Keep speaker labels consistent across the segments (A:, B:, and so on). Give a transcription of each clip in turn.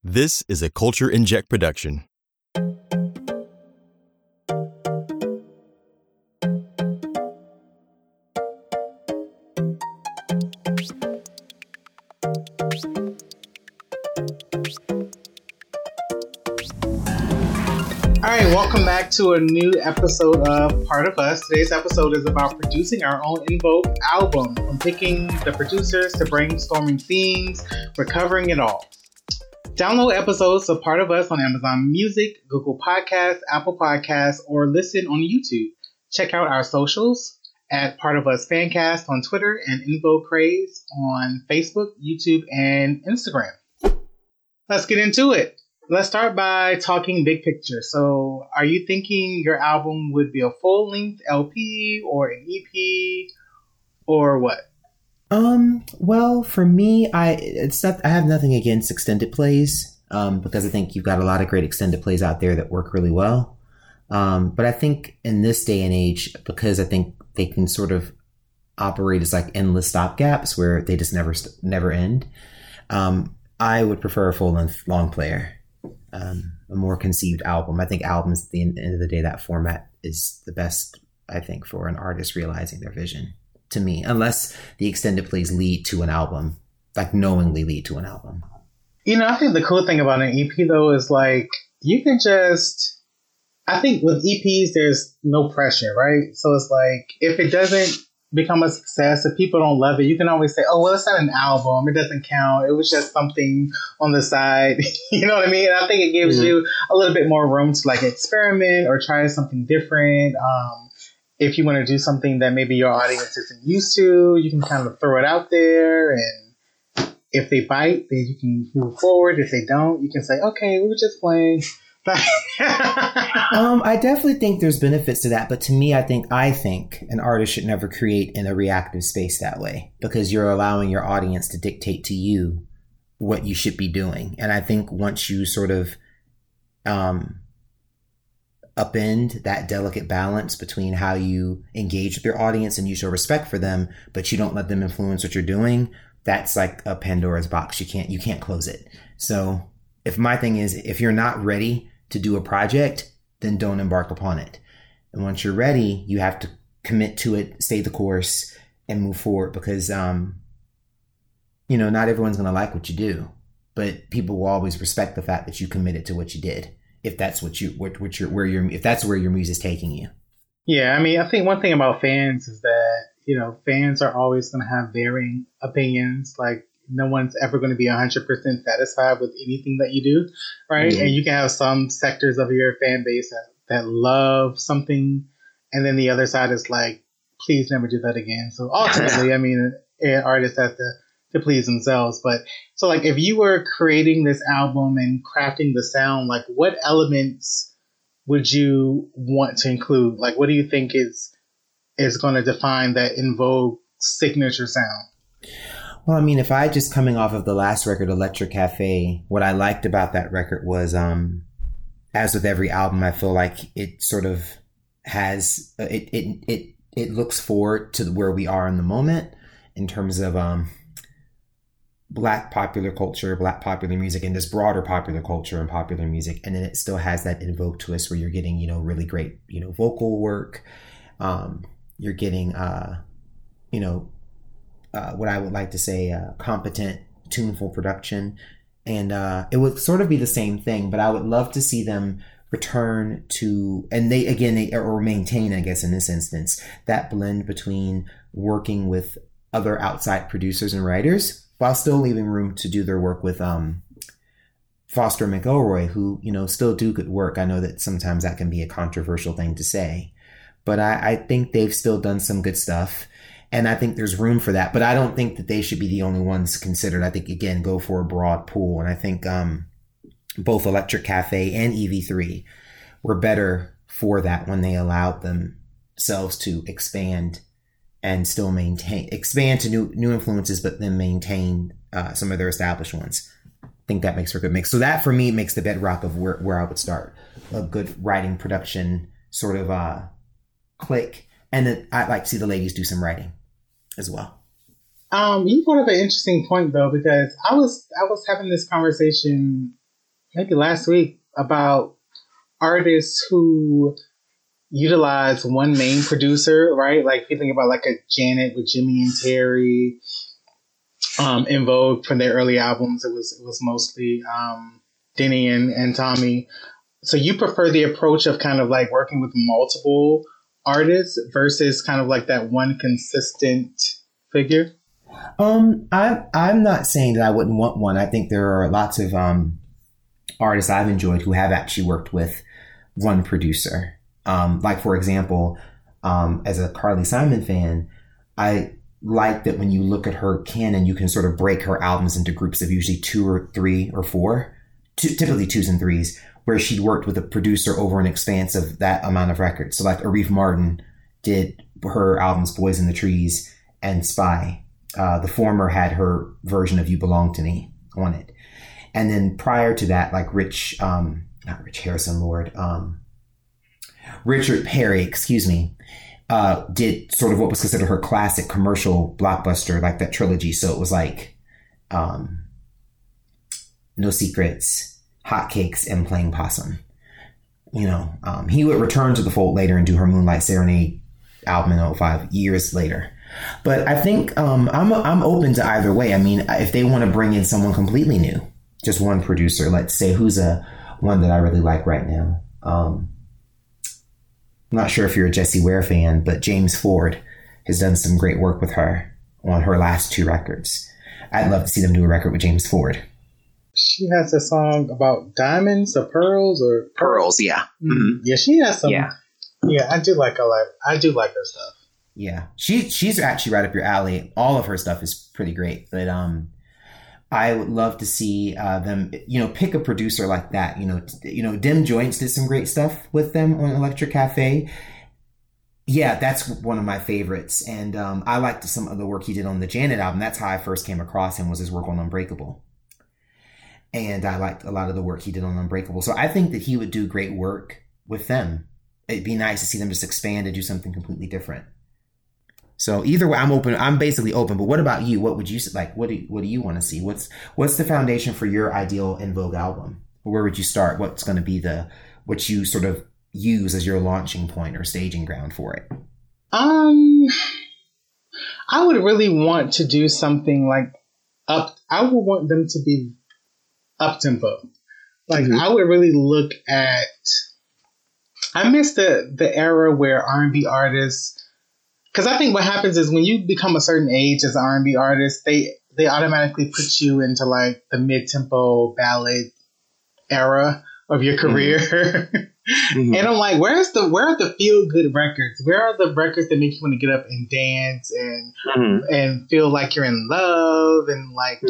A: This is a Culture Inject production.
B: All right, welcome back to a new episode of Part of Us. Today's episode is about producing our own En Vogue album. From picking the producers to brainstorming themes, we're covering it all. Download episodes of Part of Us on Amazon Music, Google Podcasts, Apple Podcasts, or listen on YouTube. Check out our socials at Part of Us Fancast on Twitter and En Vogue Craze on Facebook, YouTube, and Instagram. Let's get into it. Let's start by talking big picture. So, are you thinking your album would be a full-length LP or an EP or what?
C: Well, for me, I have nothing against extended plays, because I think you've got a lot of great extended plays out there that work really well. But I think in this day and age, because I think they can sort of operate as like endless stopgaps where they just never end. I would prefer a full-length long player. A more conceived album. I think albums at the end of the day, that format is the best, I think, for an artist realizing their vision, to me, unless the extended plays lead to an album, like knowingly lead to an album.
B: You know, I think the cool thing about an EP though is like you can just, I think with EPs there's no pressure, right? So it's like if it doesn't become a success, if people don't love it, you can always say, oh, well, it's not an album, it doesn't count, it was just something on the side. You know what I mean? And I think it gives you a little bit more room to like experiment or try something different. If you want to do something that maybe your audience isn't used to, you can kind of throw it out there, and if they bite, then you can move forward. If they don't, you can say, okay, we were just playing.
C: I definitely think there's benefits to that, but to me, I think an artist should never create in a reactive space that way, because you're allowing your audience to dictate to you what you should be doing. And I think once you sort of upend that delicate balance between how you engage with your audience and you show respect for them, but you don't let them influence what you're doing, that's like a Pandora's box. You can't close it. So if my thing is, if you're not ready to do a project, then don't embark upon it. And once you're ready, you have to commit to it, stay the course, and move forward, because, not everyone's going to like what you do, but people will always respect the fact that you committed to what you did. If that's if that's where your muse is taking you.
B: Yeah. I mean, I think one thing about fans is that, fans are always going to have varying opinions. Like, no one's ever going to be 100% satisfied with anything that you do, right? Mm-hmm. And you can have some sectors of your fan base that love something, and then the other side is like, please never do that again. So ultimately, I mean, an artist has to please themselves. But so like, if you were creating this album and crafting the sound, like what elements would you want to include? Like, what do you think is going to define that En Vogue signature sound?
C: Well, I mean, if I just coming off of the last record, Electric Cafe, what I liked about that record was, as with every album, I feel like it sort of has, it looks forward to where we are in the moment in terms of, Black popular culture, Black popular music, and just broader popular culture and popular music. And then it still has that En Vogue twist where you're getting, really great, vocal work. You're getting, what I would like to say, competent, tuneful production. And it would sort of be the same thing, but I would love to see them return to, and they maintain, I guess, in this instance, that blend between working with other outside producers and writers while still leaving room to do their work with Foster McElroy, who, still do good work. I know that sometimes that can be a controversial thing to say, but I think they've still done some good stuff. And I think there's room for that, but I don't think that they should be the only ones considered. I think, again, go for a broad pool. And I think both Electric Cafe and EV3 were better for that when they allowed themselves to expand and still expand to new influences, but then maintain some of their established ones. I think that makes for a good mix. So that, for me, makes the bedrock of where I would start. A good writing, production sort of click. And then I'd like to see the ladies do some writing as well.
B: You brought up an interesting point though, because I was having this conversation maybe last week about artists who utilize one main producer, right? Like if you think about like a Janet with Jimmy and Terry, In Vogue from their early albums, it was mostly Denny and Tommy. So you prefer the approach of kind of like working with multiple artists versus kind of like that one consistent figure?
C: I'm not saying that I wouldn't want one. I think there are lots of artists I've enjoyed who have actually worked with one producer. Like for example, as a Carly Simon fan, I like that when you look at her canon, you can sort of break her albums into groups of usually 2 or 3 or 4, typically 2s and 3s, where she'd worked with a producer over an expanse of that amount of records. So like Arif Mardin did her albums Boys in the Trees and Spy. The former had her version of You Belong to Me on it. And then prior to that, like Richard Perry, did sort of what was considered her classic commercial blockbuster, like that trilogy. So it was like No Secrets, Hotcakes, and Playing Possum. He would return to the fold later and do her Moonlight Serenade album in 2005, years later. But I think I'm open to either way. I mean, if they want to bring in someone completely new, just one producer, let's say, who's one that I really like right now. I'm not sure if you're a Jessie Ware fan, but James Ford has done some great work with her on her last 2 records. I'd love to see them do a record with James Ford.
B: She has a song about diamonds or pearls or
D: pearls. Yeah.
B: Mm-hmm. Yeah. She has some. Yeah. I do like her stuff.
C: Yeah. She's actually right up your alley. All of her stuff is pretty great, but, I would love to see them, pick a producer like that. Dim Joints did some great stuff with them on Electric Cafe. Yeah, that's one of my favorites. And I liked some of the work he did on the Janet album. That's how I first came across him, was his work on Unbreakable. And I liked a lot of the work he did on Unbreakable. So I think that he would do great work with them. It'd be nice to see them just expand and do something completely different. So either way, I'm open. I'm basically open. But what about you? What would you like? What do you want to see? What's the foundation for your ideal En Vogue album? Where would you start? What's going to be what you sort of use as your launching point or staging ground for it?
B: I would really want to do something like I would want them to be up tempo. Like I would really look at. I miss the era where R&B artists. Because I think what happens is when you become a certain age as an R&B artist, they automatically put you into like the mid-tempo ballad era of your career. Mm-hmm. And I'm like, where are the feel-good records? Where are the records that make you want to get up and dance and feel like you're in love and like,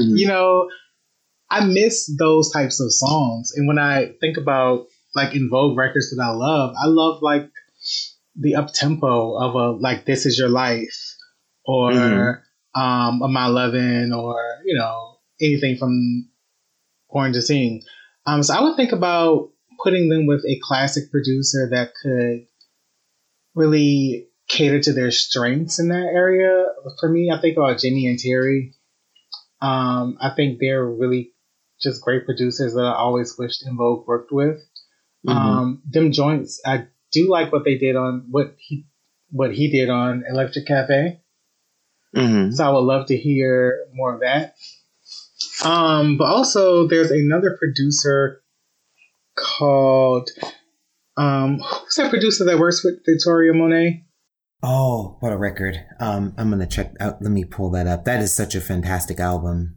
B: I miss those types of songs. And when I think about like En Vogue records that I love like the up tempo of like This Is Your Life or A My Lovin' or anything from Born to Sing. So I would think about putting them with a classic producer that could really cater to their strengths in that area. For me, I think about Jimmy and Terry. I think they're really just great producers that I always wished En Vogue worked with. Dim Joints, I do like what they did on what he did on Electric Cafe. So I would love to hear more of that. But also there's another producer called who's that producer that works with Victoria Monet?
C: Oh, what a record. I'm gonna check out, let me pull that up. That is such a fantastic album.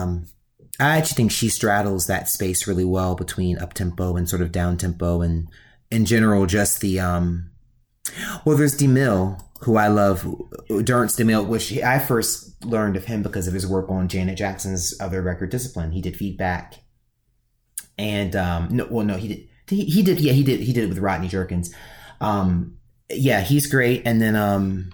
C: I actually think she straddles that space really well between up tempo and sort of down tempo, and in general, just the, there's DeMille, who I love, Durrance DeMille, which I first learned of him because of his work on Janet Jackson's other record, Discipline. He did Feedback. And, he did it with Rodney Jerkins. He's great. And then,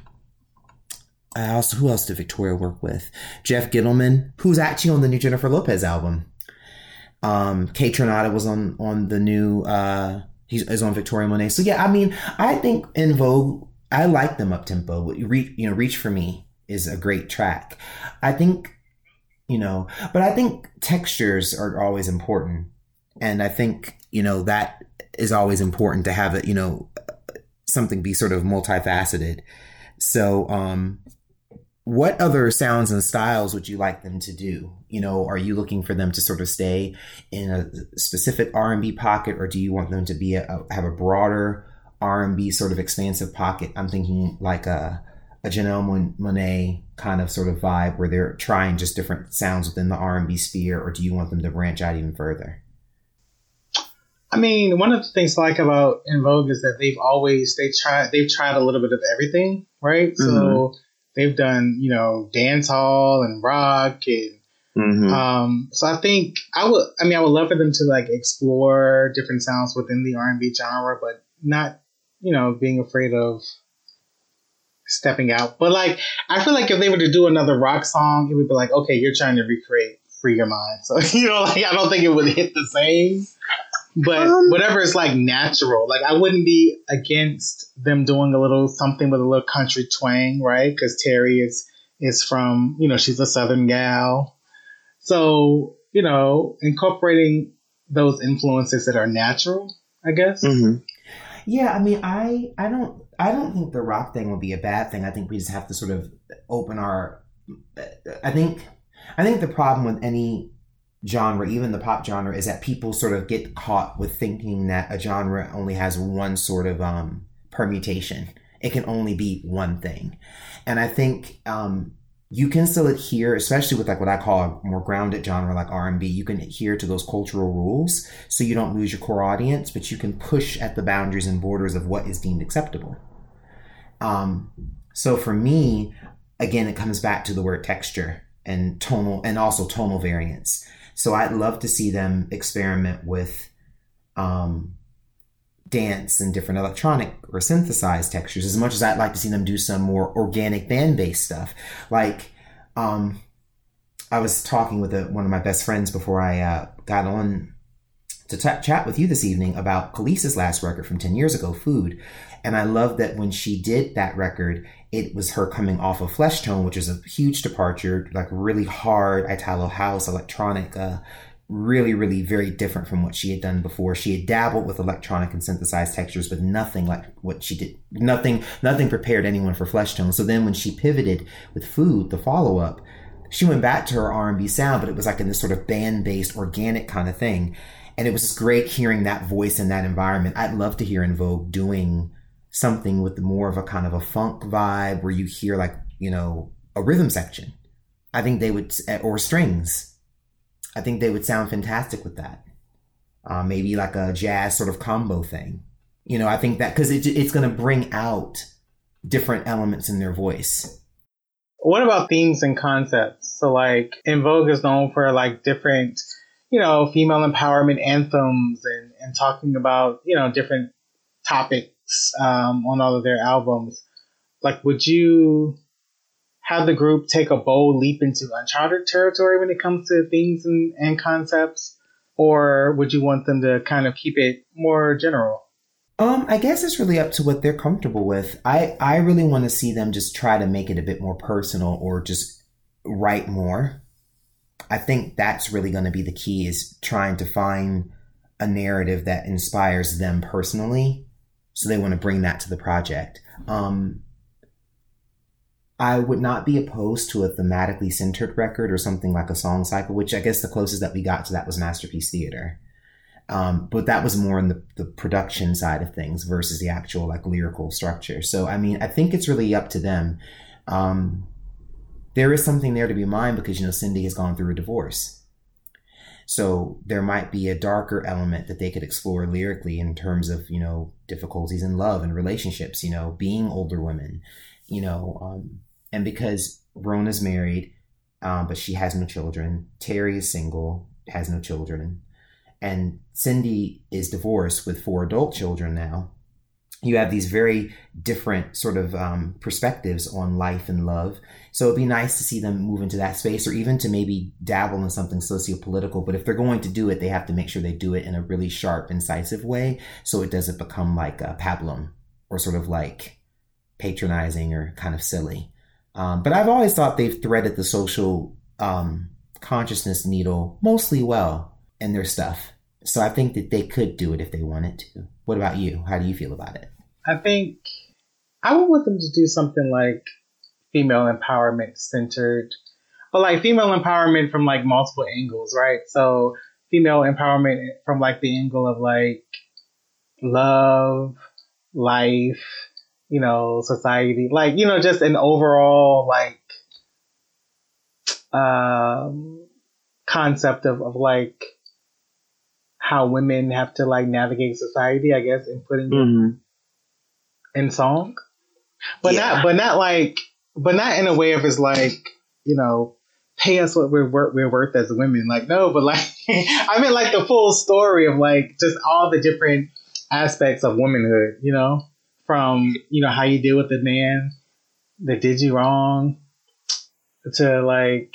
C: who else did Victoria work with? Jeff Gittleman, who's actually on the new Jennifer Lopez album. Kate Tronada was on the new, he's on Victoria Monet. So yeah, I mean, I think En Vogue, I like them up tempo. Reach for Me is a great track. I think, but I think textures are always important And I think, that is always important to have it, something be sort of multifaceted. So, what other sounds and styles would you like them to do? Are you looking for them to sort of stay in a specific R&B pocket, or do you want them to be have a broader R&B sort of expansive pocket? I'm thinking like a Janelle Monáe kind of sort of vibe where they're trying just different sounds within the R&B sphere, or do you want them to branch out even further?
B: I mean, one of the things I like about En Vogue is that they've tried a little bit of everything, right? Mm-hmm. So they've done, dance hall and rock, and so I think I would love for them to like explore different sounds within the R&B genre, but not, being afraid of stepping out. But like, I feel like if they were to do another rock song, it would be like, okay, you're trying to recreate Free Your Mind. So, I don't think it would hit the same. But whatever is like natural, like I wouldn't be against them doing a little something with a little country twang, right? Because Terry is from, she's a Southern gal. So, incorporating those influences that are natural, I guess.
C: Mm-hmm. Yeah, I mean, I don't think the rock thing would be a bad thing. I think we just have to sort of open I think the problem with any genre, even the pop genre, is that people sort of get caught with thinking that a genre only has one sort of permutation. It can only be one thing. And I think you can still adhere, especially with like what I call a more grounded genre like R&B, you can adhere to those cultural rules so you don't lose your core audience, but you can push at the boundaries and borders of what is deemed acceptable. So for me, again, it comes back to the word texture and also tonal variance. So I'd love to see them experiment with dance and different electronic or synthesized textures, as much as I'd like to see them do some more organic band-based stuff. Like, I was talking with one of my best friends before I got on to chat with you this evening about Khalees's last record from 10 years ago, Food. And I love that when she did that record, it was her coming off of Flesh Tone, which is a huge departure, like really hard Italo house, electronic, really, really very different from what she had done before. She had dabbled with electronic and synthesized textures, but nothing like what she did. Nothing prepared anyone for Flesh Tone. So then when she pivoted with Food, the follow-up, she went back to her R&B sound, but it was like in this sort of band-based, organic kind of thing. And it was just great hearing that voice in that environment. I'd love to hear En Vogue doing something with more of a kind of a funk vibe where you hear like, a rhythm section. I think they would, or strings. I think they would sound fantastic with that. Maybe like a jazz sort of combo thing. I think that because it's going to bring out different elements in their voice.
B: What about themes and concepts? So like En Vogue is known for like different, female empowerment anthems and talking about, different topics on all of their albums. Like, would you have the group take a bold leap into uncharted territory when it comes to themes and concepts? Or would you want them to kind of keep it more general?
C: I guess it's really up to what they're comfortable with. I really want to see them just try to make it a bit more personal or just write more. I think that's really going to be the key, is trying to find a narrative that inspires them personally. So they want to bring that to the project. I would not be opposed to a thematically centered record or something like a song cycle, which I guess the closest that we got to that was Masterpiece Theater. But that was more in the production side of things versus the actual like lyrical structure. So, I mean, I think it's really up to them. There is something there to be mined because, Cindy has gone through a divorce. So there might be a darker element that they could explore lyrically in terms of, difficulties in love and relationships, being older women, and because Rona's married, but she has no children. Terry is single, has no children. And Cindy is divorced with 4 adult children now. You have these very different sort of perspectives on life and love. So it'd be nice to see them move into that space, or even to maybe dabble in something socio-political. But if they're going to do it, they have to make sure they do it in a really sharp, incisive way, so it doesn't become like a pablum or sort of like patronizing or kind of silly. But I've always thought they've threaded the social consciousness needle mostly well in their stuff. So I think that they could do it if they wanted to. What about you? How do you feel about it?
B: I think I would want them to do something like female empowerment centered, but like female empowerment from like multiple angles, right? So female empowerment from like the angle of like love, life, society, like, just an overall like concept of like how women have to like navigate society, I guess, and putting it in song. But not in a way of it's like, pay us what we're worth as women. Like, no, but like, I mean like the full story of like just all the different aspects of womanhood, from, how you deal with the man that did you wrong to like,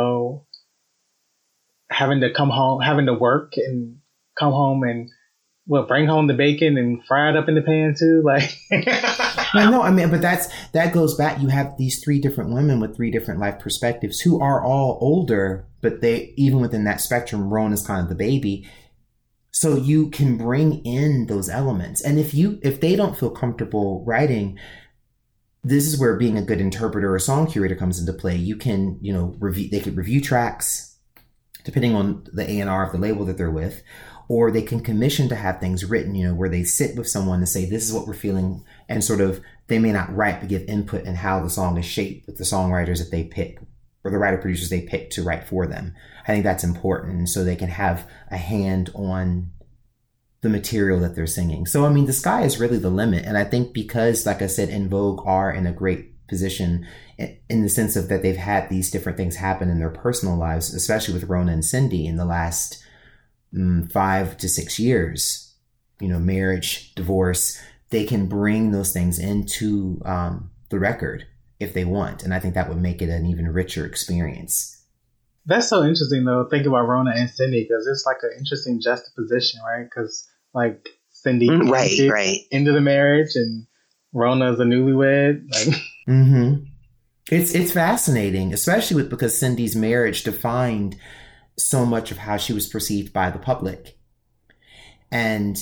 B: having to work and come home and bring home the bacon and fry it up in the pan too. Like,
C: no, I mean, but that goes back. You have these three different women with three different life perspectives who are all older, but they, even within that spectrum, Rona is kind of the baby. So you can bring in those elements. And if they don't feel comfortable writing, this is where being a good interpreter or song curator comes into play. You can, they could review tracks depending on the A&R of the label that they're with, or they can commission to have things written, where they sit with someone and say, this is what we're feeling. And sort of, they may not write, but give input in how the song is shaped with the songwriters that they pick or the writer producers they pick to write for them. I think that's important. So they can have a hand on the material that they're singing. So, I mean, the sky is really the limit. And I think because, like I said, En Vogue are in a great position in the sense of that they've had these different things happen in their personal lives, especially with Rona and Cindy in the last 5 to 6 years, marriage, divorce, they can bring those things into the record if they want. And I think that would make it an even richer experience.
B: That's so interesting, though, thinking about Rona and Cindy, because it's like an interesting juxtaposition, right? Because like Cindy
D: right
B: into the marriage and Rona's a newlywed. Like,
C: It's fascinating, especially because Cindy's marriage defined so much of how she was perceived by the public. And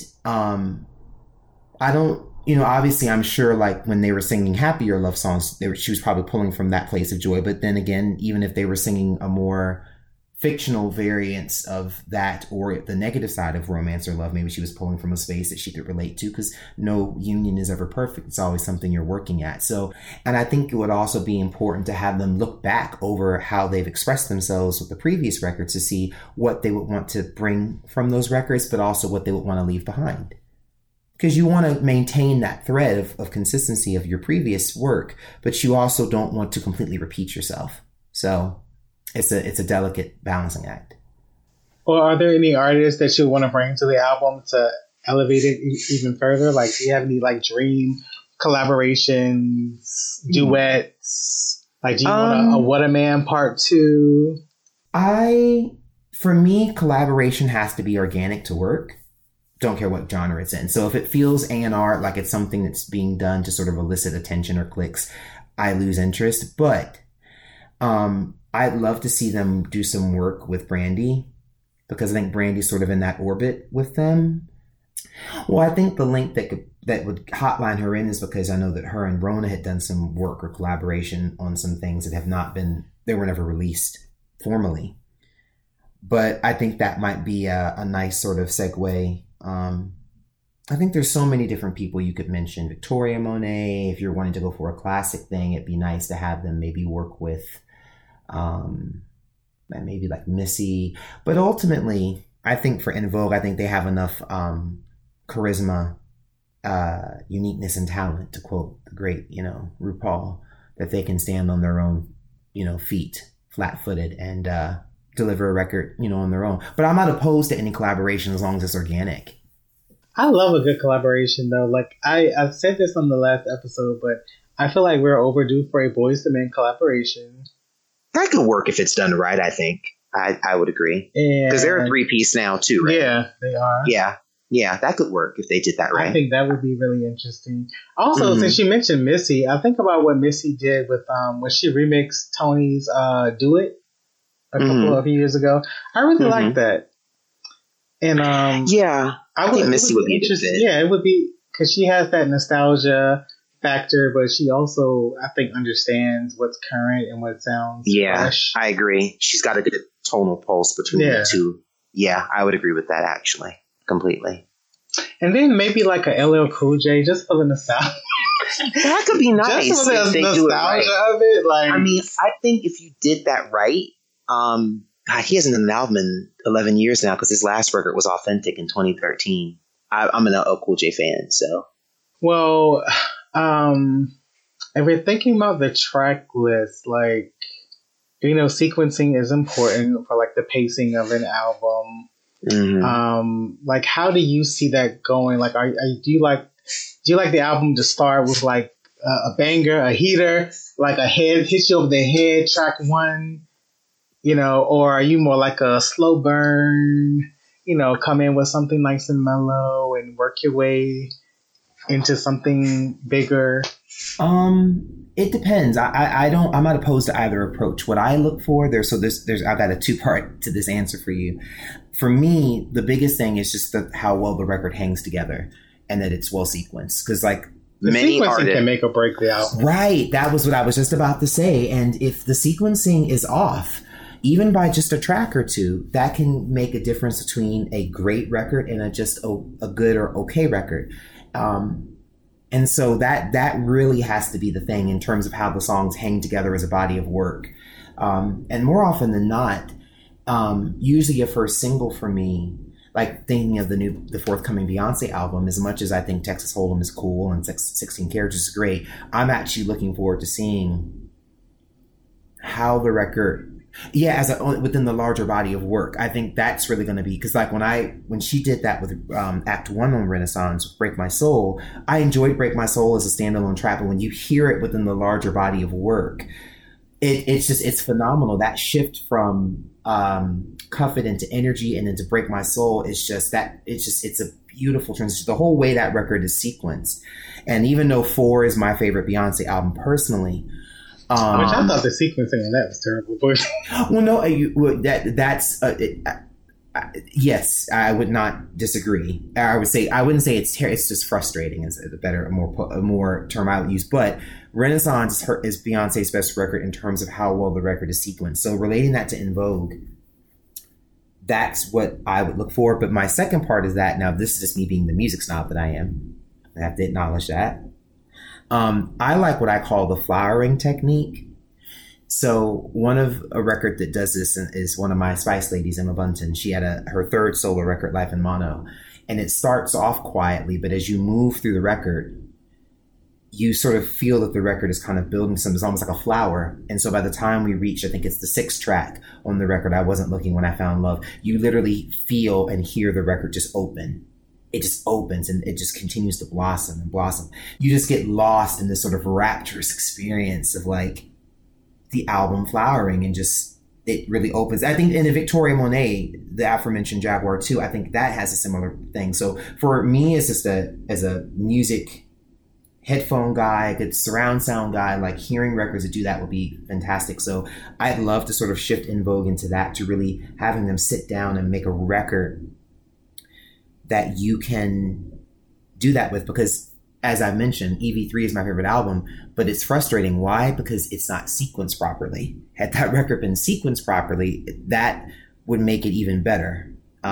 C: I don't, obviously I'm sure like when they were singing happier love songs, she was probably pulling from that place of joy. But then again, even if they were singing a more fictional variance of that or the negative side of romance or love, maybe she was pulling from a space that she could relate to, because no union is ever perfect. It's always something you're working at. So, and I think it would also be important to have them look back over how they've expressed themselves with the previous records to see what they would want to bring from those records, but also what they would want to leave behind. Because you want to maintain that thread of consistency of your previous work, but you also don't want to completely repeat yourself. So it's a delicate balancing act.
B: Well, are there any artists that you want to bring to the album to elevate it even further? Like, do you have any like dream collaborations, duets? Like, do you want a What a Man Part 2?
C: For me, collaboration has to be organic to work. Don't care what genre it's in. So if it feels A&R, like it's something that's being done to sort of elicit attention or clicks, I lose interest. But I'd love to see them do some work with Brandy, because I think Brandy's sort of in that orbit with them. Well, I think the link that would hotline her in is because I know that her and Rona had done some work or collaboration on some things that they were never released formally. But I think that might be a nice sort of segue. I think there's so many different people you could mention. Victoria Monet, if you're wanting to go for a classic thing, it'd be nice to have them maybe work with maybe like Missy. But ultimately, I think for En Vogue, I think they have enough charisma, uniqueness, and talent, to quote the great, RuPaul, that they can stand on their own, feet, flat-footed, and deliver a record, on their own. But I'm not opposed to any collaboration as long as it's organic.
B: I love a good collaboration, though. Like, I said this on the last episode, but I feel like we're overdue for a Boyz II Men collaboration.
D: That could work if it's done right, I think. I would agree. Because they're a 3-piece now, too, right?
B: Yeah, they are.
D: Yeah, that could work if they did that right.
B: I think that would be really interesting. Also, since you mentioned Missy, I think about what Missy did with when she remixed Tony's Do It a couple of years ago. I really like that. And
D: I think Missy would be interesting.
B: Yeah, it would be because she has that nostalgia factor, but she also, I think, understands what's current and what sounds fresh.
D: I agree. She's got a good tonal pulse between the two. Yeah, I would agree with that actually, completely.
B: And then maybe like a LL Cool J, just for the nostalgia.
D: That could be nice.
B: Just for the nostalgia of it. Like,
D: I mean, I think if you did that right, he hasn't done an album in 11 years now because his last record was Authentic in 2013. I'm an LL Cool J fan, so.
B: Well, if we're thinking about the track list, like, sequencing is important for like the pacing of an album.
D: Mm-hmm.
B: Like, how do you see that going? Like, do you like the album to start with like a banger, a heater, like a head hits you over the head, track one, or are you more like a slow burn, come in with something nice and mellow and work your way into something bigger?
C: It depends. I'm not opposed to either approach. What I look for there's I've got a 2-part to this answer for you. For me, the biggest thing is just how well the record hangs together and that it's well sequenced. Cause like
B: the sequencing can make or break the album.
C: Right. That was what I was just about to say. And if the sequencing is off, even by just a track or two, that can make a difference between a great record and just a good or okay record. And so that really has to be the thing in terms of how the songs hang together as a body of work. And more often than not, usually a first single for me, like thinking of the forthcoming Beyonce album, as much as I think Texas Hold'em is cool and 16 Carriages is great, I'm actually looking forward to seeing how the record, within the larger body of work. I think that's really going to be, because like when she did that with Act 1 on Renaissance, Break My Soul, I enjoyed Break My Soul as a standalone track, but when you hear it within the larger body of work, it's phenomenal. That shift from Cuff It into Energy and then to Break My Soul is just that. It's a beautiful transition. The whole way that record is sequenced, and even though 4 is my favorite Beyonce album personally,
B: which I thought the sequencing on that was terrible. But
C: well, no, that's yes, I would not disagree. I wouldn't say it's terrible. It's just frustrating. Is a more term I would use, but. Renaissance is Beyonce's best record in terms of how well the record is sequenced. So relating that to En Vogue, that's what I would look for. But my second part is that, now this is just me being the music snob that I am. I have to acknowledge that. I like what I call the flowering technique. So a record that does this is one of my Spice ladies, Emma Bunton. She had her third solo record, Life in Mono. And it starts off quietly, but as you move through the record, you sort of feel that the record is kind of building it's almost like a flower. And so by the time we reach, I think it's the 6th track on the record, I Wasn't Looking When I Found Love, you literally feel and hear the record just open. It just opens and it just continues to blossom and blossom. You just get lost in this sort of rapturous experience of like the album flowering, and just, it really opens. I think in a Victoria Monet, the aforementioned Jaguar 2, I think that has a similar thing. So for me, it's just as a music headphone guy, a good surround sound guy, like hearing records that do that would be fantastic. So I'd love to sort of shift En Vogue into that, to really having them sit down and make a record that you can do that with, because as I mentioned, EV3 is my favorite album, but it's frustrating. Why? Because it's not sequenced properly. Had that record been sequenced properly, that would make it even better.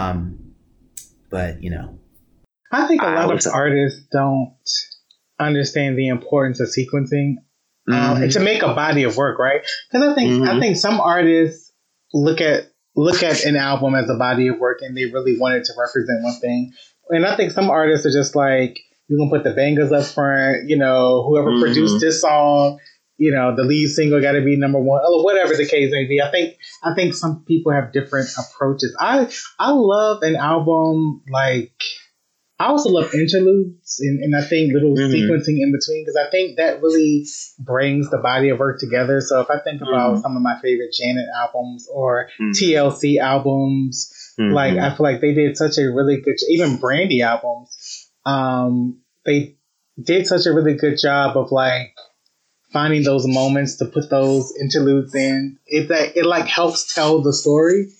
C: But
B: I think a lot of artists don't understand the importance of sequencing to make a body of work, right? Because I think some artists look at an album as a body of work and they really want it to represent one thing. And I think some artists are just like, you're gonna put the bangers up front, whoever produced this song, the lead single got to be number 1, or whatever the case may be. I think some people have different approaches. I love an album like. I also love interludes and I think little sequencing in between, because I think that really brings the body of work together. So if I think about some of my favorite Janet albums or TLC albums, like I feel like they did such a really good, even Brandy albums, they did such a really good job of like finding those moments to put those interludes in. It like helps tell the story.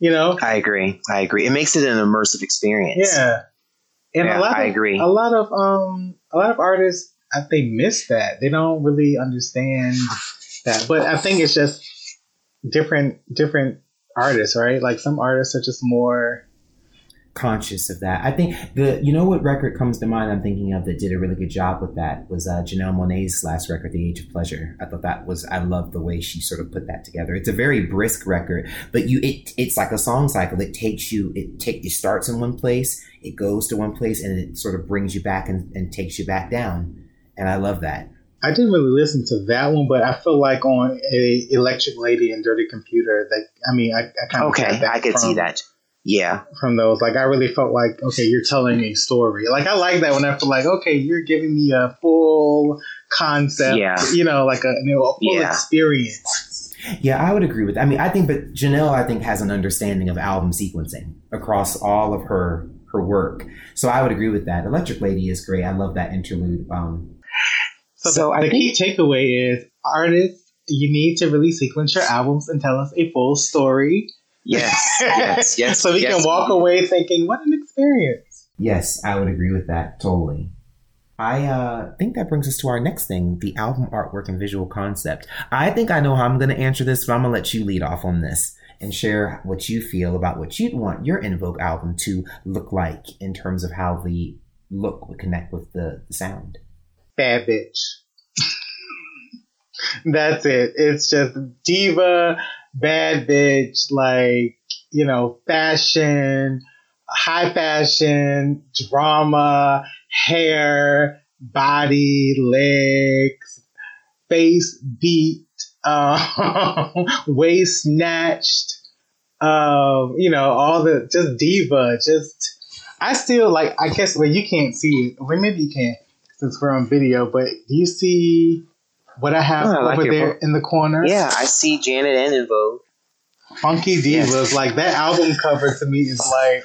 B: You know?
D: I agree. It makes it an immersive experience.
B: Yeah. And
D: I agree.
B: A lot of artists, they miss that. They don't really understand that. But I think it's just different artists, right? Like some artists are just more
C: conscious of that. I think you know what record comes to mind I'm thinking of that did a really good job with that was Janelle Monáe's last record, The Age of Pleasure. I love the way she sort of put that together. It's a very brisk record, but it's like a song cycle. It starts in one place, it goes to one place, and it sort of brings you back and takes you back down. And I love that.
B: I didn't really listen to that one, but I feel like on a Electric Lady and Dirty Computer, I kind of
D: okay, I could see that. Yeah.
B: From those. Like, I really felt like, okay, you're telling a story. Like, I like that when I feel like, okay, you're giving me a full concept, you know, like a full experience.
C: Yeah, I would agree with that. I mean, but Janelle, has an understanding of album sequencing across all of her work. So I would agree with that. Electric Lady is great. I love that interlude.
B: So the key takeaway is, artists, you need to really sequence your albums and tell us a full story.
D: Yes.
B: So we can walk away thinking, what an experience.
C: Yes, I would agree with that. Totally. I think that brings us to our next thing, the album artwork and visual concept. I think I know how I'm going to answer this, but I'm going to let you lead off on this and share what you feel about what you'd want your En Vogue album to look like in terms of how the look would connect with the sound.
B: Bad bitch. That's it. It's just diva, bad bitch, like, you know, fashion, high fashion, drama, hair, body, legs, face beat, waist snatched, you know, all the, just diva, I still like, I guess, well, you can't see it. Well, maybe you can since we're on video, but do you see what I have over there in the corner?
D: Yeah, I see Janet and En Vogue.
B: Funky Divas, like that album cover to me is like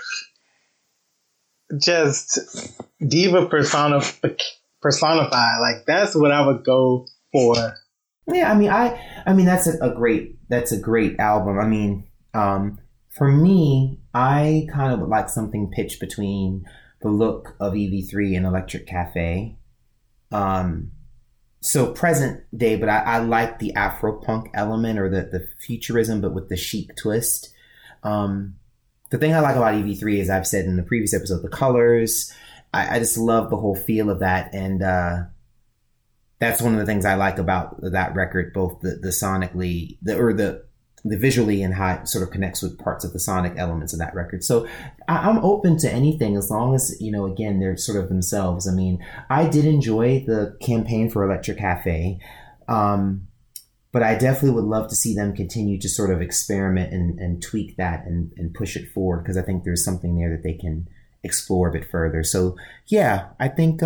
B: just diva personified. Like that's what I would go for.
C: Yeah, I mean that's a great album. I mean, for me, I kind of would like something pitched between the look of EV3 and Electric Cafe. So present day, but I like the Afro-punk element or the futurism, but with the chic twist. The thing I like about EV3, as I've said in the previous episode, the colors. I just love the whole feel of that. And that's one of the things I like about that record, both the sonically, the visually and how it sort of connects with parts of the sonic elements of that record. So I'm open to anything as long as, you know, again, they're sort of themselves. I mean, I did enjoy the campaign for Electric Cafe, but I definitely would love to see them continue to sort of experiment and tweak that and push it forward, because I think there's something there that they can explore a bit further. So, yeah, I think,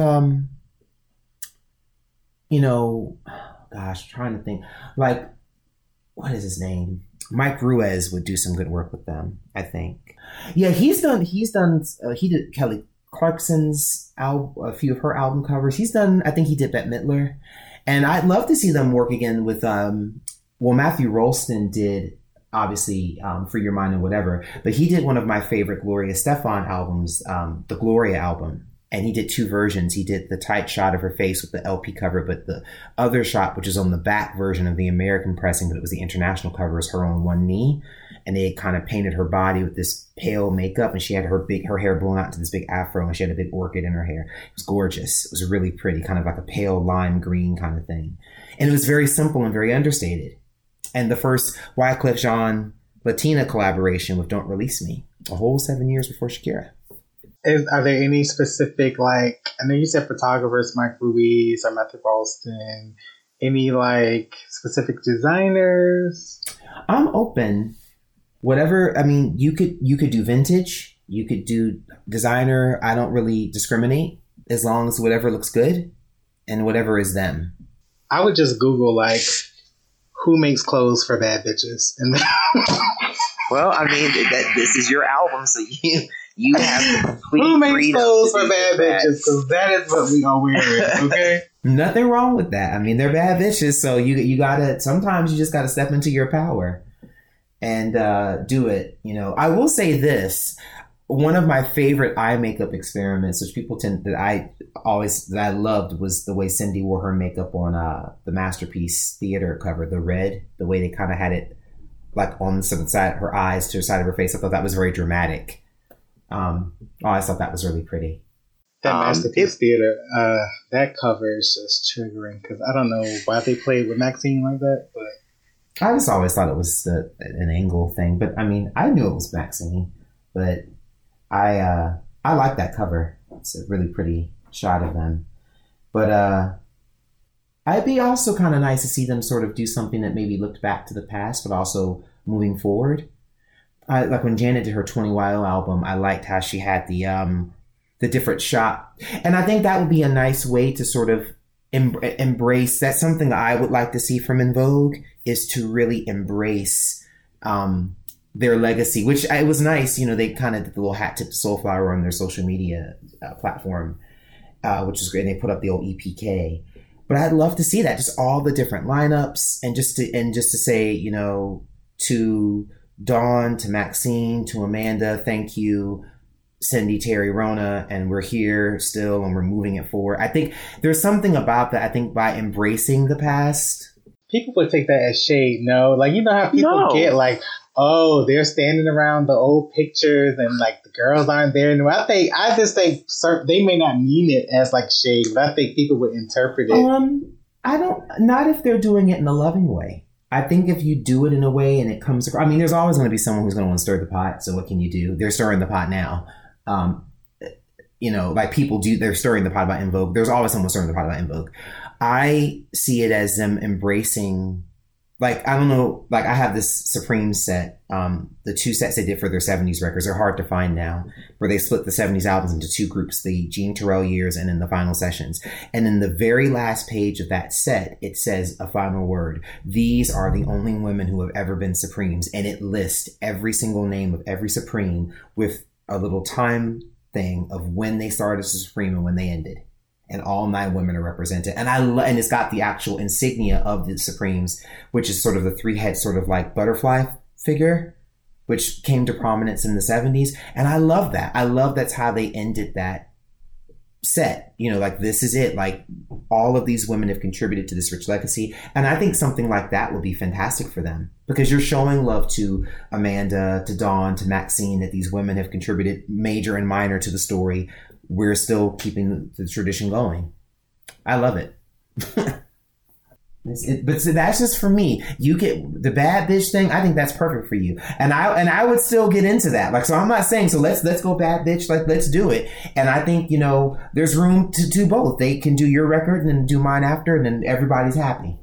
C: you know, gosh, trying to think, like, what is his name? Mike Ruiz would do some good work with them, I think. Yeah, he did Kelly Clarkson's a few of her album covers. I think he did Bette Midler. And I'd love to see them work again with, Matthew Rolston did, obviously, For Your Mind and Whatever, but he did one of my favorite Gloria Estefan albums, the Gloria album. And he did two versions. He did the tight shot of her face with the LP cover, but the other shot, which is on the back version of the American pressing, but it was the international cover, is her on one knee. And they kind of painted her body with this pale makeup, and she had her hair blown out to this big afro, and she had a big orchid in her hair. It was gorgeous. It was really pretty, kind of like a pale lime green kind of thing. And it was very simple and very understated. And the first Wyclef Jean Latina collaboration with Don't Release Me, a whole 7 years before Shakira.
B: Are there any specific, like, I know you said photographers, Mike Ruiz or Matthew Ralston, any like specific designers?
C: I'm open. Whatever, I mean, you could do vintage, you could do designer. I don't really discriminate as long as whatever looks good and whatever is them.
B: I would just Google, like, who makes clothes for bad bitches? And
D: well, I mean, this is your album, so you have the complete
B: who makes
D: freedom
B: clothes for bad bitches? Because that is what we are wearing, okay?
C: Nothing wrong with that. I mean, they're bad bitches, so you gotta, sometimes you just gotta step into your power. and do it. You know, I will say this. One of my favorite eye makeup experiments, which people tend that I loved, was the way Cindy wore her makeup on the Masterpiece Theater cover, the red, the way they kind of had it like on some side, her eyes to the side of her face. I thought that was very dramatic. I always thought that was really pretty.
B: That Masterpiece Theater, that cover is just triggering because I don't know why they played with Maxine like that, but
C: I just always thought it was an angle thing. But I mean, I knew it was Maxine, but I like that cover. It's a really pretty shot of them. But it'd be also kind of nice to see them sort of do something that maybe looked back to the past, but also moving forward. Like when Janet did her 20YO album, I liked how she had the different shot. And I think that would be a nice way to sort of embrace. That's something I would like to see from En Vogue, is to really embrace their legacy, which it was nice. You know, they kind of did the little hat tip to Soulflower on their social media platform, which is great. And they put up the old EPK. But I'd love to see that, just all the different lineups, and just to say, you know, to Dawn, to Maxine, to Amanda, thank you, Cindy, Terry, Rona, and we're here still, and we're moving it forward. I think there's something about that. I think by embracing the past,
B: people would take that as shade. No, like, you know how people get like, oh, they're standing around the old pictures and like the girls aren't there. And I just think they may not mean it as like shade, but I think people would interpret it.
C: Not if they're doing it in a loving way. I think if you do it in a way and it comes across, I mean, there's always going to be someone who's going to want to stir the pot. So what can you do? They're stirring the pot now. You know, like people do, they're stirring the pot about En Vogue. There's always someone stirring the pot about En Vogue. I see it as them embracing, like, I don't know, like I have this Supreme set, the 2 sets they did for their 70s records are hard to find now, where they split the 70s albums into 2 groups, the Jean Terrell years and then the final sessions. And in the very last page of that set, it says a final word. These are the only women who have ever been Supremes. And it lists every single name of every Supreme with a little time thing of when they started as a Supreme and when they ended. And all 9 women are represented. And and it's got the actual insignia of the Supremes, which is sort of the 3-head sort of like butterfly figure, which came to prominence in the 70s. And I love that. I love that's how they ended that set. You know, like, this is it. Like, all of these women have contributed to this rich legacy. And I think something like that would be fantastic for them, because you're showing love to Amanda, to Dawn, to Maxine, that these women have contributed major and minor to the story. We're still keeping the tradition going. I love it. But so that's just for me. You get the bad bitch thing. I think that's perfect for you. And I would still get into that. Like, so I'm not saying, so let's go bad bitch. Like, let's do it. And I think, you know, there's room to do both. They can do your record and then do mine after, and then everybody's happy.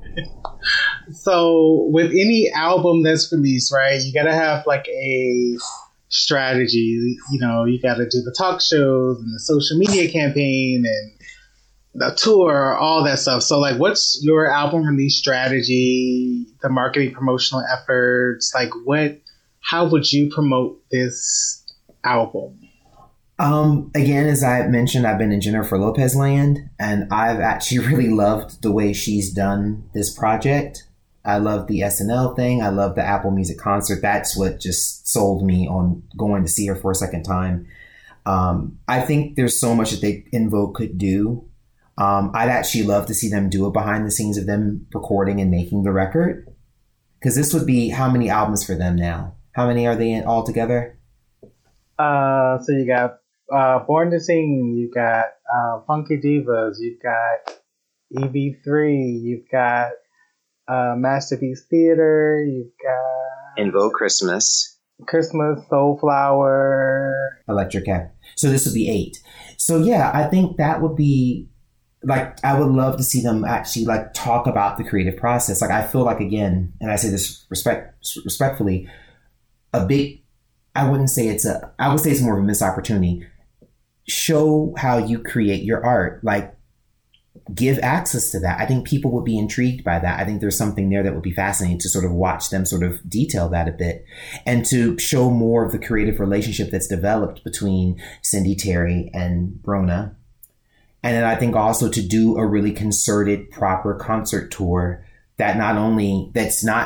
B: So with any album that's released, right, you got to have like a strategy. You know, you got to do the talk shows and the social media campaign and the tour, all that stuff. So like, what's your album release strategy, the marketing promotional efforts? Like, how would you promote this album?
C: Again, as I mentioned, I've been in Jennifer Lopez land, and I've actually really loved the way she's done this project. I love the SNL thing. I love the Apple Music concert. That's what just sold me on going to see her for a second time. I think there's so much that En Vogue could do. I'd actually love to see them do a behind the scenes of them recording and making the record. Because this would be how many albums for them now? How many are they in all together?
B: So you got Born to Sing, you've got Funky Divas, you've got EV3, you've got Masterpiece Theater, you've got
D: En Vogue Christmas,
B: Soulflower,
C: Electric Cat. So this would be 8. So yeah, I think that would be, like, I would love to see them actually like talk about the creative process. Like, I feel like, again, and I say this respectfully, I would say it's more of a missed opportunity. Show how you create your art. Like, give access to that. I think people would be intrigued by that. I think there's something there that would be fascinating to sort of watch them sort of detail that a bit, and to show more of the creative relationship that's developed between Cindy, Terry, and Rona. And then I think also to do a really concerted, proper concert tour that's not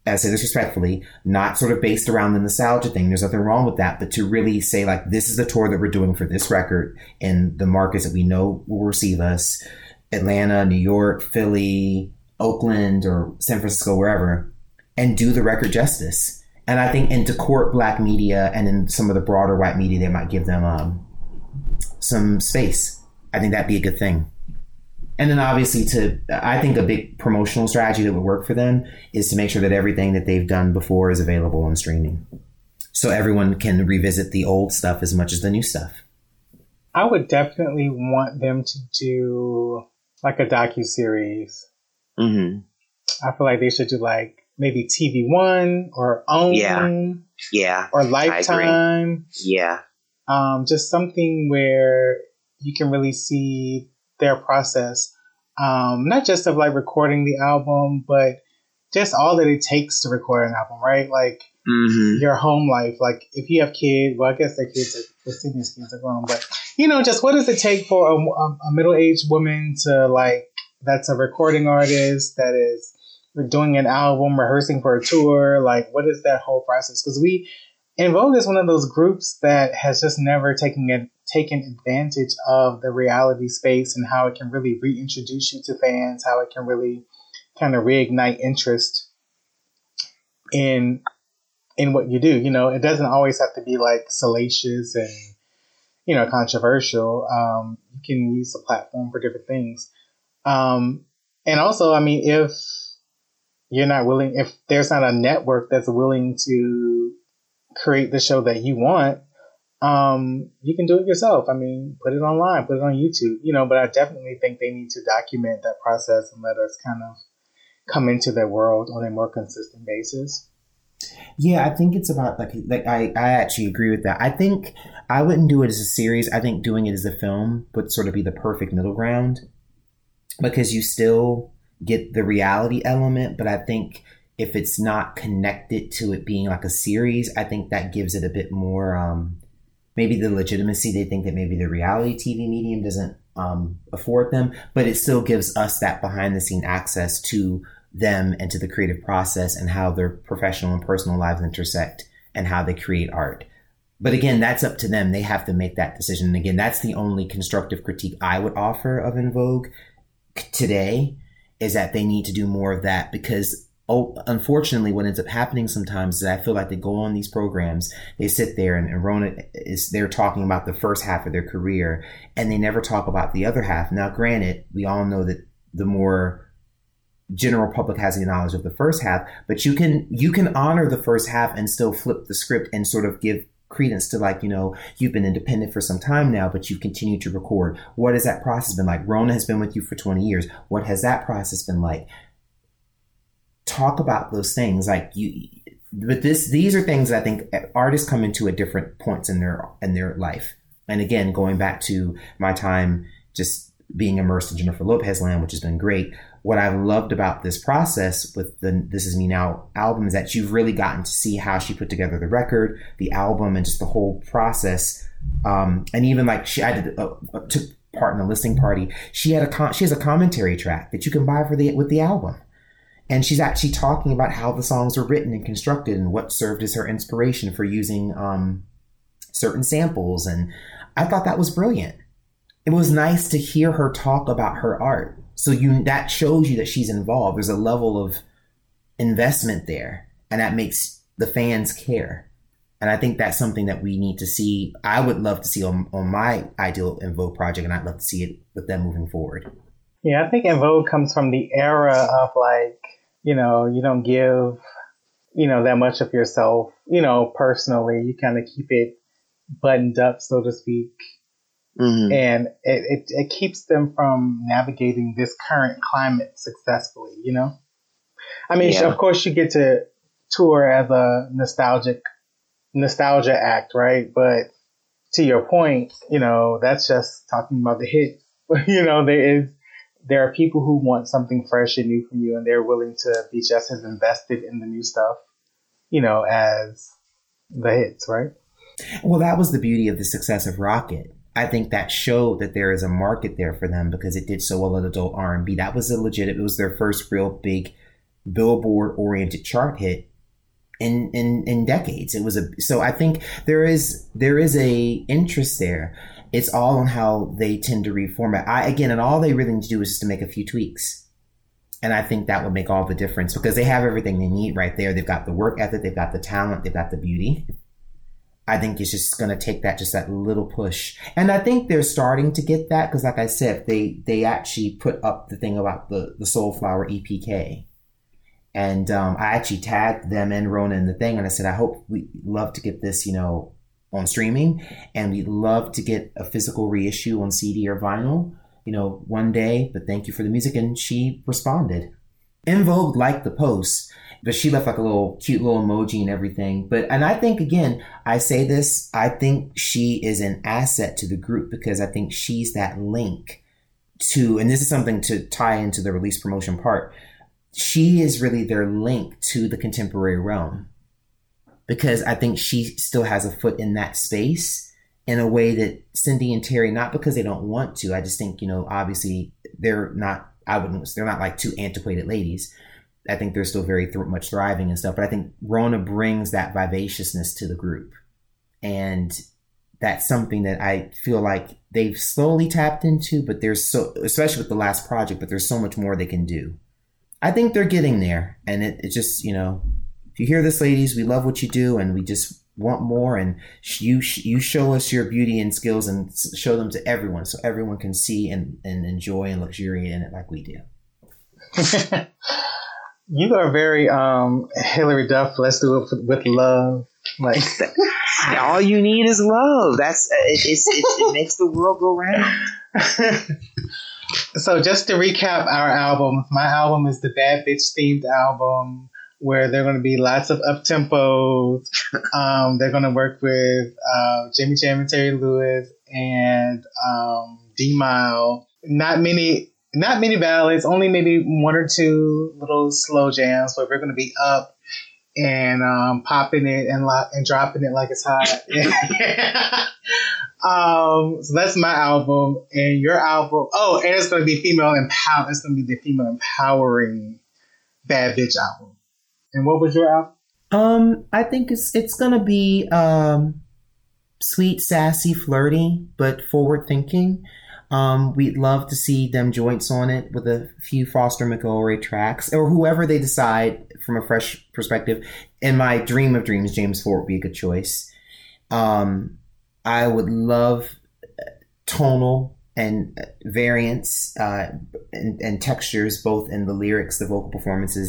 C: I say this respectfully, not sort of based around the nostalgia thing. There's nothing wrong with that, but to really say like, this is the tour that we're doing for this record in the markets that we know will receive us, Atlanta, New York, Philly, Oakland, or San Francisco, wherever, and do the record justice. And I think, and to court Black media and in some of the broader white media, they might give them some space. I think that'd be a good thing. And then obviously I think a big promotional strategy that would work for them is to make sure that everything that they've done before is available on streaming. So everyone can revisit the old stuff as much as the new stuff.
B: I would definitely want them to do like a docuseries.
D: Mm-hmm.
B: I feel like they should do like maybe TV One or OWN.
D: Yeah.
B: Or Lifetime.
D: Yeah.
B: Just something where you can really see their process, not just of like recording the album, but just all that it takes to record an album, right? Like your home life. Like if you have kids, well, I guess their kids are, Sydney's kids are grown, but just what does it take for a middle-aged woman to like, that's a recording artist, that is doing an album, rehearsing for a tour? Like, what is that whole process? Because En Vogue is one of those groups that has just never taken advantage of the reality space and how it can really reintroduce you to fans, how it can really kind of reignite interest in what you do. It doesn't always have to be like salacious and, controversial. You can use the platform for different things. And also, I mean, if there's not a network that's willing to create the show that you want, you can do it yourself. I mean, put it online, put it on YouTube, but I definitely think they need to document that process and let us kind of come into their world on a more consistent basis.
C: Yeah, I think it's about like I actually agree with that. I think I wouldn't do it as a series. I think doing it as a film would sort of be the perfect middle ground, because you still get the reality element, but I think if it's not connected to it being like a series, I think that gives it a bit more, maybe the legitimacy they think that maybe the reality TV medium doesn't afford them, but it still gives us that behind the scene access to them and to the creative process and how their professional and personal lives intersect and how they create art. But again, that's up to them. They have to make that decision. And again, that's the only constructive critique I would offer of En Vogue today, is that they need to do more of that, because unfortunately, what ends up happening sometimes is I feel like they go on these programs, they sit there and Rona they're talking about the first half of their career and they never talk about the other half. Now, granted, we all know that the more general public has the knowledge of the first half, but you can honor the first half and still flip the script and sort of give credence to, like, you've been independent for some time now, but you've continued to record. What has that process been like? Rona has been with you for 20 years. What has that process been like? Talk about those things. But these are things that I think artists come into at different points in their life. And again, going back to my time just being immersed in Jennifer Lopez land, which has been great. What I've loved about this process with the This Is Me Now album is that you've really gotten to see how she put together the record, the album, and just the whole process. And even like I took part in the listening party. She has a commentary track that you can buy with the album. And she's actually talking about how the songs were written and constructed and what served as her inspiration for using certain samples. And I thought that was brilliant. It was nice to hear her talk about her art. So that shows you that she's involved. There's a level of investment there, and that makes the fans care. And I think that's something that we need to see. I would love to see on my ideal En Vogue project, and I'd love to see it with them moving forward.
B: Yeah, I think En Vogue comes from the era of like, you don't give, that much of yourself, personally. You kind of keep it buttoned up, so to speak. Mm-hmm. And it keeps them from navigating this current climate successfully, I mean, of course you get to tour as a nostalgia act, right? But to your point, that's just talking about the hit. There are people who want something fresh and new from you, and they're willing to be just as invested in the new stuff, as the hits, right?
C: Well, that was the beauty of the success of Rocket. I think that showed that there is a market there for them because it did so well in adult R&B. That was it was their first real big Billboard oriented chart hit in decades. So I think there is a interest there. It's all on how they tend to reformat. And all they really need to do is just to make a few tweaks. And I think that would make all the difference because they have everything they need right there. They've got the work ethic, they've got the talent, they've got the beauty. I think it's just going to take that little push. And I think they're starting to get that because, like I said, they actually put up the thing about the Soulflower EPK. And I actually tagged them and Rona in the thing. And I said, we'd love to get this, on streaming. And we'd love to get a physical reissue on CD or vinyl, one day. But thank you for the music. And she responded. En Vogue liked the post. But she left like a little cute little emoji and everything. And I think, again, I say this, I think she is an asset to the group because I think she's that link to, and this is something to tie into the release promotion part. She is really their link to the contemporary realm because I think she still has a foot in that space in a way that Cindy and Terry, not because they don't want to. I just think, obviously they're not like two antiquated ladies. I think they're still very much thriving and stuff. But I think Rona brings that vivaciousness to the group. And that's something that I feel like they've slowly tapped into, but especially with the last project, but there's so much more they can do. I think they're getting there. And it just, if you hear this, ladies, we love what you do and we just want more. And you show us your beauty and skills and show them to everyone so everyone can see and enjoy and luxuriate in it like we do.
B: You are very Hillary Duff. Let's do it with love. Like
D: all you need is love. It makes the world go round.
B: So just to recap our albums, my album is the Bad Bitch themed album where there are going to be lots of up tempos. They're going to work with Jimmy Jam and Terry Lewis and D-Mile. Not many ballads, only maybe one or two little slow jams, but we're going to be up and popping it and dropping it like it's hot. So that's my album and your album. Oh, and it's going to be It's going to be the female empowering Bad Bitch album. And what was your album?
C: I think it's going to be sweet, sassy, flirty, but forward thinking. We'd love to see them joints on it with a few Foster McElroy tracks or whoever they decide from a fresh perspective. In my dream of dreams, James Ford would be a good choice. I would love tonal and variants and textures, both in the lyrics, the vocal performances,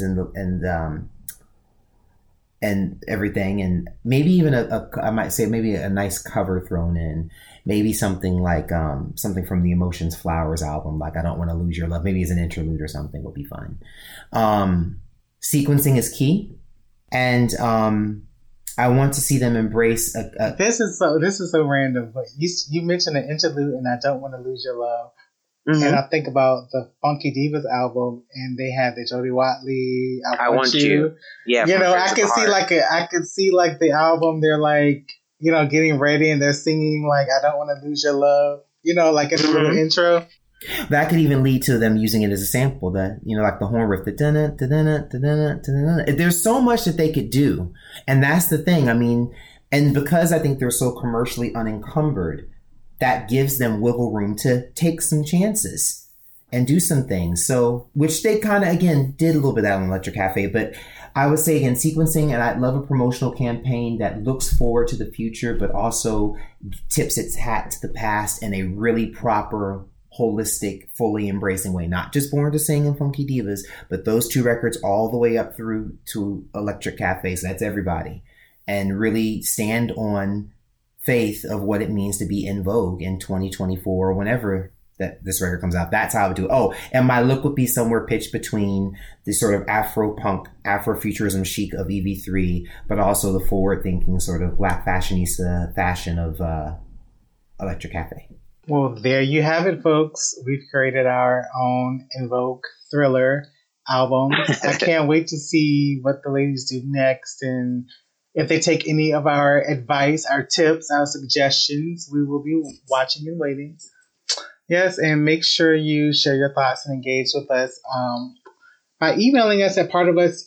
C: and everything, and maybe even I might say maybe a nice cover thrown in. Maybe something like something from the Emotions Flowers album, like I Don't Want to Lose Your Love. Maybe as an interlude or something would be fun. Sequencing is key, and I want to see them embrace
B: This is so random, but you mentioned an interlude, and I Don't Want to Lose Your Love. Mm-hmm. And I think about the Funky Divas album, and they had the Jody Watley I Want You. Yeah, I can see the album. They're like, getting ready and they're singing like I Don't Want to Lose Your Love, like in the little intro.
C: That could even lead to them using it as a sample, that, like the horn riff, there's so much that they could do. And that's the thing. I mean, and because I think they're so commercially unencumbered, that gives them wiggle room to take some chances and do some things. So, which they kind of, again, did a little bit of that on Electric Cafe, but I would say, again, sequencing, and I'd love a promotional campaign that looks forward to the future, but also tips its hat to the past in a really proper, holistic, fully embracing way. Not just Born to Sing and Funky Divas, but those two records all the way up through to Electric Cafe. So that's everybody. And really stand on faith of what it means to be in vogue in 2024 or whenever that this record comes out. That's how I would do it. Oh, and my look would be somewhere pitched between the sort of Afro-punk, Afro-futurism chic of EV3, but also the forward-thinking sort of black fashionista fashion of Electric Cafe.
B: Well, there you have it, folks. We've created our own En Vogue Thriller album. I can't wait to see what the ladies do next, and if they take any of our advice, our tips, our suggestions. We will be watching and waiting. Yes, and make sure you share your thoughts and engage with us by emailing us at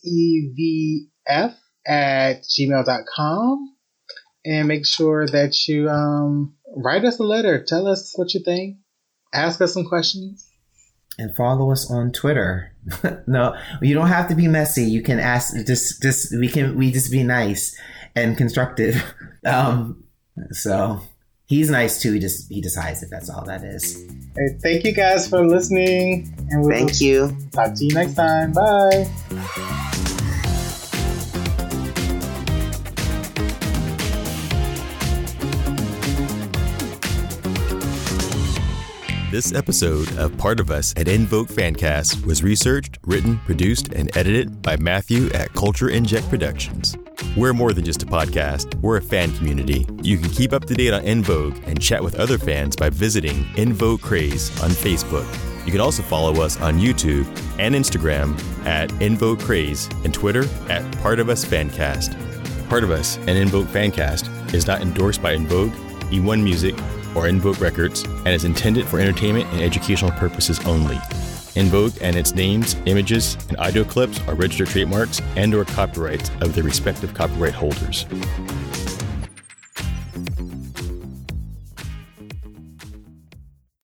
B: partofusevf@gmail.com. And make sure that you write us a letter. Tell us what you think. Ask us some questions.
C: And follow us on Twitter. No, you don't have to be messy. You can ask. We just be nice and constructive. So he's nice too. He decides if that's all that is.
B: Hey, thank you guys for listening. And
D: thank you.
B: Talk to you next time. Bye.
A: This episode of Part of Us at Invoke Fancast was researched, written, produced, and edited by Matthew at Culture Inject Productions. We're more than just a podcast. We're a fan community. You can keep up to date on En Vogue and chat with other fans by visiting En Vogue Craze on Facebook. You can also follow us on YouTube and Instagram at En Vogue Craze and Twitter at Part of Us Fancast. Part of Us and En Vogue Fancast is not endorsed by En Vogue, E1 Music, or En Vogue Records, and is intended for entertainment and educational purposes only. En Vogue and its names, images, and audio clips are registered trademarks and/or copyrights of their respective copyright holders.